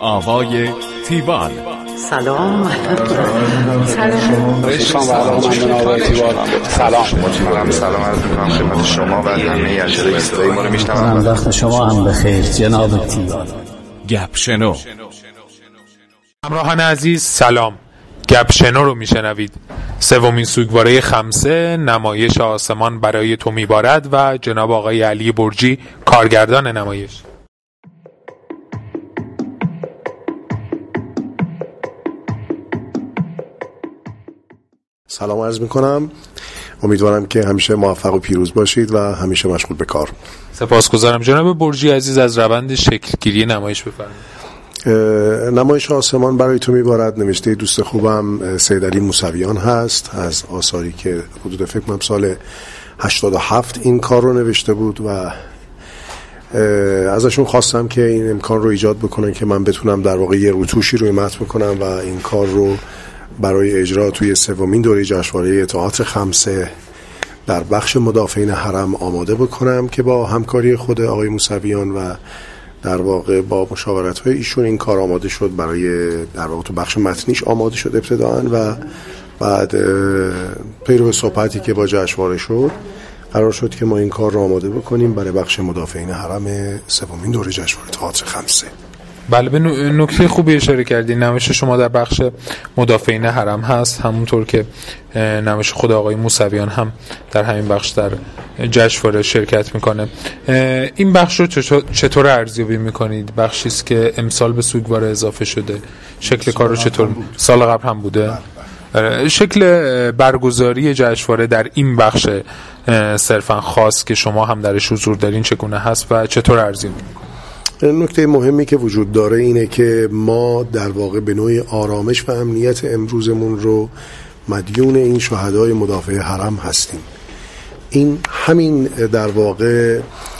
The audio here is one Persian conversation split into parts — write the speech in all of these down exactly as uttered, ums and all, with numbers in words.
آوای تیوان. سلام. سلام. سلام. سلام. سلام عرض می‌کنم خدمت شما و همه اشتراک‌گذارای ما رو میشنوم. وقت شما هم بخیر جناب تیوان. گپ شنو. همراهان عزیز سلام. گپ شنو رو میشنوید. سومین سوگواره خمسه، نمایش آسمان برای تو میبارد و جناب آقای علی برجی کارگردان نمایش. سلام عرض میکنم. امیدوارم که همیشه موفق و پیروز باشید و همیشه مشغول به کار. سپاسگزارم. جناب برجی عزیز از روند شکلگیری نمایش بفرمایید. نمایش آسمان برای تو میبارد نوشته دوست خوبم سید علی موسویان هست، از آثاری که حدود فکر کنم سال هشتاد و هفت این کار رو نوشته بود و ازشون خواستم که این امکان رو ایجاد بکنن که من بتونم در واقع یه روتوشی روی متن بکنم و این کار رو برای اجرا توی سومین دوره جشنواره تئاتر خمسه در بخش مدافعین حرم آماده بکنم که با همکاری خود آقای موسویان و در واقع با مشاورت‌های ایشون این کار آماده شد. برای در واقع تو بخش متنیش آماده شد ابتداً و بعد پیرو صحبتی که با جشنواره شد قرار شد که ما این کار رو آماده بکنیم برای بخش مدافعین حرم سومین دوره جشنواره تئاتر خمسه. بله، به نکته خوبی اشاره کردین. نمایش شما در بخش مدافعین حرم هست، همونطور که نمایش خود آقای موسویان هم در همین بخش در جشنواره شرکت میکنه. این بخش رو چطور ارزیابی میکنید؟ بخشی است که امسال به سوگواره اضافه شده. شکل کار رو چطور؟ سال قبل هم بوده. شکل برگزاری جشنواره در این بخش صرفا خاص که شما هم درش حضور دارین چگونه هست و چطور ارزیابی میکنید؟ نکته مهمی که وجود داره اینه که ما در واقع به نوعی آرامش و امنیت امروزمون رو مدیون این شهدای مدافع حرم هستیم. این همین در واقع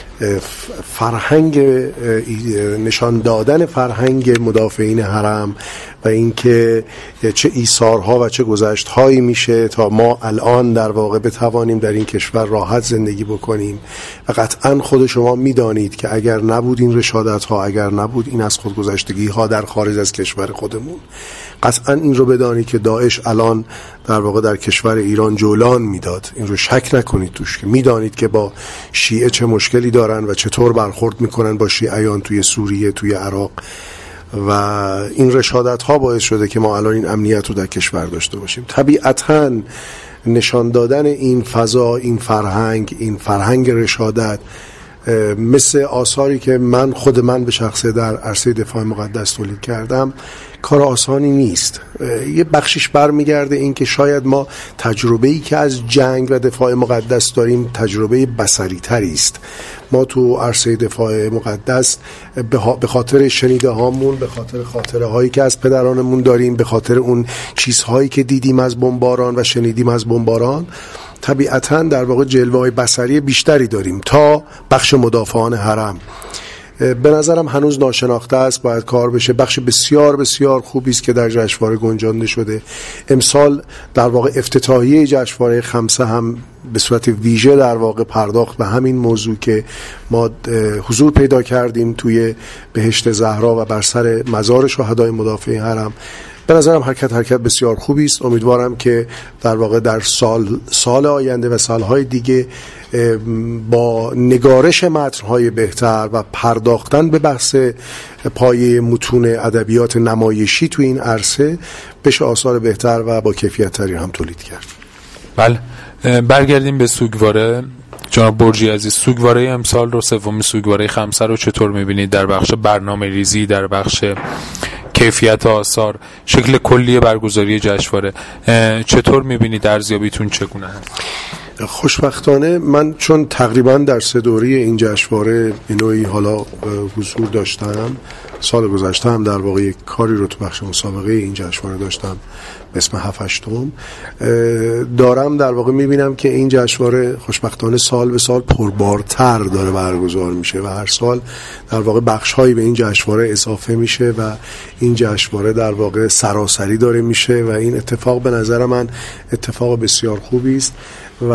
فرهنگ نشان دادن فرهنگ مدافعین حرم و اینکه چه ایثارها و چه گذشت‌هایی میشه تا ما الان در واقع بتوانیم در این کشور راحت زندگی بکنیم و قطعاً خود شما میدانید که اگر نبود این رشادت‌ها، اگر نبود این از خودگذشتگی‌ها در خارج از کشور خودمون، قطعاً این رو بدانید که داعش الان در واقع در کشور ایران جولان میداد. این رو شک نکنید توش که میدانید که با شیعه چه مشکلی دارن و چطور برخورد میکنن با شیعیان توی سوریه، توی عراق و این رشادت ها باعث شده که ما الان این امنیت رو در کشور داشته باشیم. طبیعتاً نشان دادن این فضا، این فرهنگ، این فرهنگ رشادت مثل آثاری که من خود من به شخصه در عرصه دفاع مقدس تولید کردم کار آسانی نیست. یه بخشش برمیگرده این که شاید ما تجربه‌ای که از جنگ و دفاع مقدس داریم تجربه بصری تری است. ما تو عرصه دفاع مقدس به خاطر شنیده هامون، به خاطر خاطره هایی که از پدرانمون داریم، به خاطر اون چیزهایی که دیدیم از بمباران و شنیدیم از بمباران، طبیعتاً در واقع جلوه‌های بصری بیشتری داریم تا بخش مدافعان حرم. به نظرم هنوز ناشناخته است، باید کار بشه. بخش بسیار بسیار خوبی است که در جشنواره گنجانده شده. امسال در واقع افتتاحیه جشنواره خمسه هم به صورت ویژه در واقع پرداخت به همین موضوع که ما حضور پیدا کردیم توی بهشت زهرا و بر سر مزار شهدای مدافع حرم. به نظرم حرکت حرکت بسیار خوبی است. امیدوارم که در واقع در سال سال آینده و سالهای دیگه با نگارش متن‌های بهتر و پرداختن به بحث پایه متون ادبیات نمایشی تو این عرصه بشه آثار بهتر و با کیفیت تری هم تولید کرد. بله، برگردیم به سوگواره. جناب برجی عزیز، سوگواره امسال رو، سومین سوگواره خمسه رو چطور می‌بینید در بخش برنامه ریزی، در بخش کیفیت آثار، شکل کلی برگزاری جشنواره چطور می‌بینید؟ ارزیابیتون چگونه هست؟ خوشبختانه من چون تقریبا در سه دوره این جشنواره به نوعی حالا حضور داشتم، سال گذشته هم در واقع یک کاری رو تو بخش مسابقه این جشنواره داشتم به اسم هفت هشتم، دارم در واقع میبینم که این جشنواره خوشبختانه سال به سال پربارتر داره برگزار میشه و هر سال در واقع بخش‌هایی به این جشنواره اضافه میشه و این جشنواره در واقع سراسری داره میشه و این اتفاق به نظر من اتفاق بسیار خوبی است و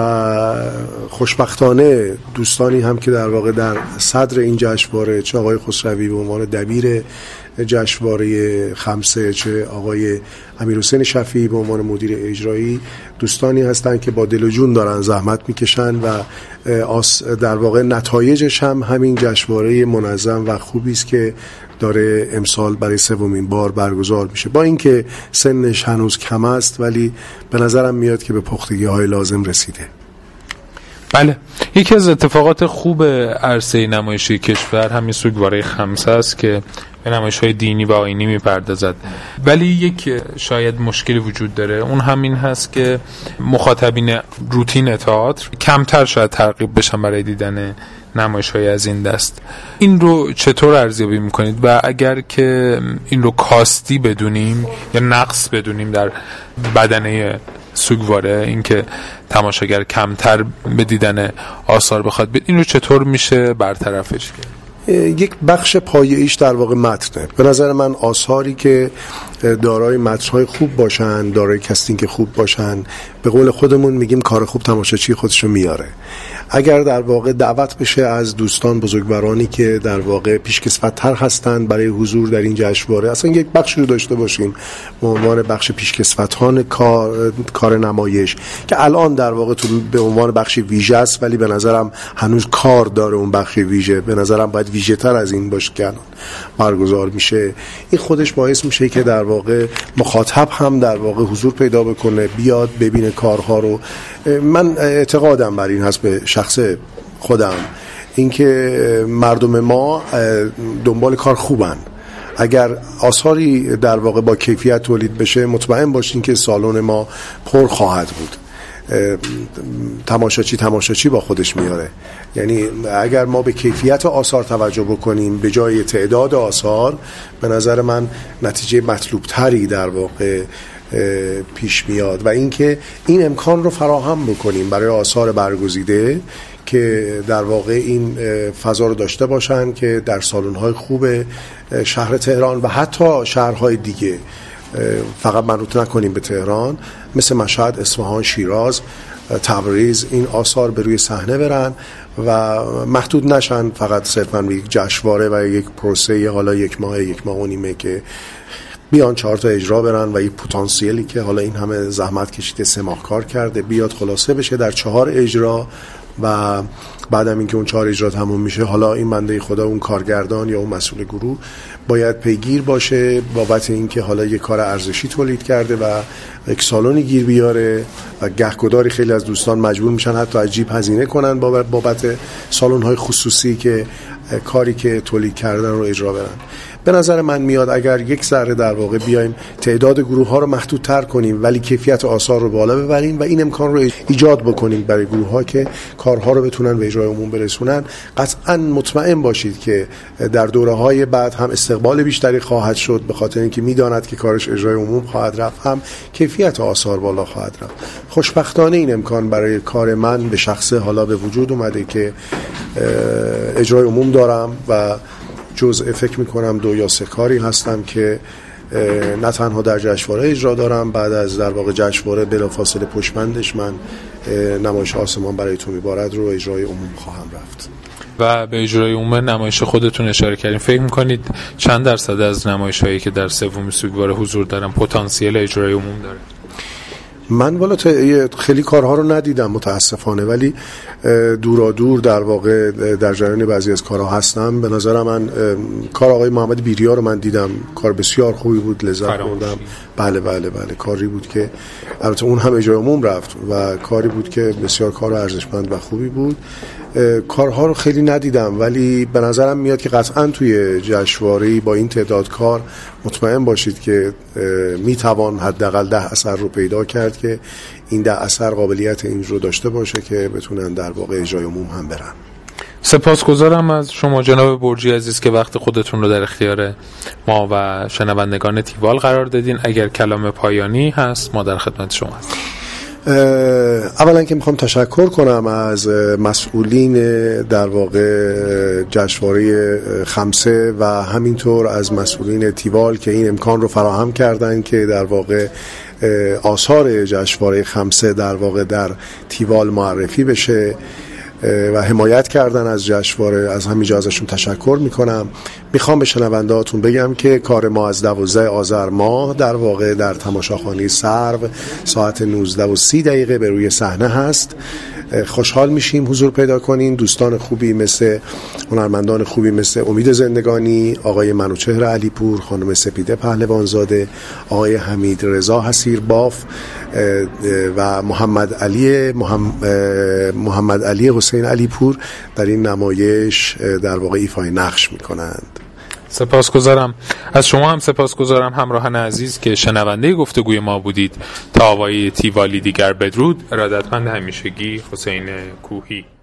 و خوشبختانه دوستانی هم که در واقع در صدر این جشنواره، چه آقای خسروی به عنوان دبیر جشنواره خمسه، چه آقای امیرحسین شفیعی به عنوان مدیر اجرایی، دوستانی هستند که با دل و جون دارن زحمت میکشن و در واقع نتایجش هم همین جشنواره منظم و خوبی است که داره امسال برای سومین بار برگزار میشه. با اینکه سنش هنوز کم است ولی به نظرم میاد که به پختگی های لازم رسیده. بله، یکی از اتفاقات خوب عرصه نمایشی کشور همین سوگواره خمسه است که به نمایش‌های دینی و آیینی میپردازد، ولی یک شاید مشکلی وجود داره، اون همین هست که مخاطبین روتین تئاتر کمتر شاید ترغیب بشن برای دیدن نمایش‌های از این دست. این رو چطور ارزیابی میکنید و اگر که این رو کاستی بدونیم یا نقص بدونیم در بدنه سوگواره، اینکه تماشاگر کمتر به دیدن آثار بخواد بید، این رو چطور میشه برطرفش کرد؟ یک بخش پایه‌ایش در واقع متنه. به نظر من آثاری که دارای متن‌های خوب باشن، دارای کاستینگ خوب باشن، به قول خودمون میگیم کار خوب تماشاچی خودشو میاره. اگر در واقع دعوت بشه از دوستان بزرگوارانی که در واقع پیشکسوت‌تر هستند برای حضور در این جشنواره، اصلا یک بخشی رو داشته باشیم به عنوان بخش پیشکسوتان کار کار نمایش که الان در واقع تو به عنوان بخش ویژه است، ولی به نظرم هنوز کار داره اون بخش ویژه، به نظرم باید ویژه تر از این باشه که الان برگزار میشه. این خودش باعث میشه که در واقع مخاطب هم در واقع حضور پیدا بکنه، بیاد ببینه کارها رو. من اعتقادم بر این هست به شخص خودم، اینکه مردم ما دنبال کار خوبن. اگر آثاری در واقع با کیفیت تولید بشه، مطمئن باشین که سالن ما پر خواهد بود. تماشاچی تماشاچی با خودش میاره. یعنی اگر ما به کیفیت آثار توجه بکنیم به جای تعداد آثار، به نظر من نتیجه مطلوب تری در واقع پیش میاد و اینکه این امکان رو فراهم بکنیم برای آثار برگزیده که در واقع این فضا رو داشته باشن که در سالن‌های خوب شهر تهران و حتی شهرهای دیگه، فقط مربوط نکنیم به تهران، مثل مشهد، اصفهان، شیراز، تبریز، این آثار به روی صحنه برن و محدود نشن فقط صرفاً به یک جشنواره و یک پروسه حالا یک ماه یک ماه و نیمه، که بیان چهار تا اجرا برن و یک پتانسیلی که حالا این همه زحمت کشیده سه ماه کار کرده بیاد خلاصه بشه در چهار اجرا و بعدم اینکه اون چهار اجرا تموم میشه، حالا این بنده خدا اون کارگردان یا اون مسئول گروه باید پیگیر باشه بابت اینکه حالا یک کار ارزشی تولید کرده و یک سالونی گیر بیاره و گهگداری خیلی از دوستان مجبور میشن حتی عجیب هزینه کنن بابت سالن‌های خصوصی که کاری که تولید کردن رو اجرا برن. به نظر من میاد اگر یک ذره در واقع بیایم تعداد گروه ها رو محدودتر کنیم ولی کیفیت آثار رو بالا ببریم و این امکان رو ایجاد بکنیم برای گروه ها که کارها رو بتونن به اجرای عموم برسونن، قطعا مطمئن باشید که در دوره های بعد هم استقبال بیشتری خواهد شد، به خاطر اینکه میداند که کارش اجرای عموم خواهد رفت، هم کیفیت آثار بالا خواهد رفت. خوشبختانه این امکان برای کار من به شخصه حالا به وجود اومده که اجرای عموم دارم و جزء فکر میکنم دو یا سه کاری هستم که نه تنها در جشنواره اجرا دارم، بعد از در واقع جشنواره بلافاصله پشتبندش من نمایش آسمان برای تو میبارد رو اجرای عموم خواهم رفت. و به اجرای عموم نمایش خودتون اشاره کردیم، فکر میکنید چند درصد از نمایش هایی که در سوم سوگواره حضور دارن پتانسیل اجرای عموم داره؟ من والا خیلی کارها رو ندیدم متاسفانه، ولی دورا دور در واقع در جریان بعضی از کارها هستم. به نظر من کار آقای محمد بیریا رو من دیدم، کار بسیار خوبی بود، لذت بردم. بله بله بله کاری بود که البته اون هم اجرای عموم رفت و کاری بود که بسیار کار ارزشمند و خوبی بود. کارها رو خیلی ندیدم ولی به نظرم میاد که قطعا توی جشنواره‌ای با این تعداد کار مطمئن باشید که میتوان حداقل ده اثر رو پیدا کرد که این ده اثر قابلیت این رو داشته باشه که بتونن در واقع اجرای عموم هم برن. سپاسگزارم از شما جناب برجی عزیز که وقت خودتون رو در اختیار ما و شنوندگان تیوال قرار دادین. اگر کلام پایانی هست ما در خدمت شما هستیم. اولا که میخوام تشکر کنم از مسئولین در واقع جشنواره خمسه و همینطور از مسئولین تیوال که این امکان رو فراهم کردن که در واقع آثار جشنواره خمسه در واقع در تیوال معرفی بشه و حمایت کردن از جشنواره. از همینجا ازشون تشکر میکنم. میخوام به شنوندهاتون بگم که کار ما از دوازده آذر ماه در واقع در تماشاخانه سرو ساعت نوزده و سی دقیقه به روی صحنه هست. خوشحال میشیم حضور پیدا کنین. دوستان خوبی مثل هنرمندان خوبی مثل امید زندگانی، آقای منوچهر علیپور، خانم سپیده پهلوانزاده، آقای حمید رضا حسیرباف و محمد علی محمد علی حسین علیپور در این نمایش در واقع ایفای نقش میکنند. سپاسگزارم از شما، هم سپاسگزارم همراهان عزیز که شنونده گفتگوی ما بودید. تا آوای تیوالی دیگر بدرود. ارادتمند همیشگی حسین کوهی.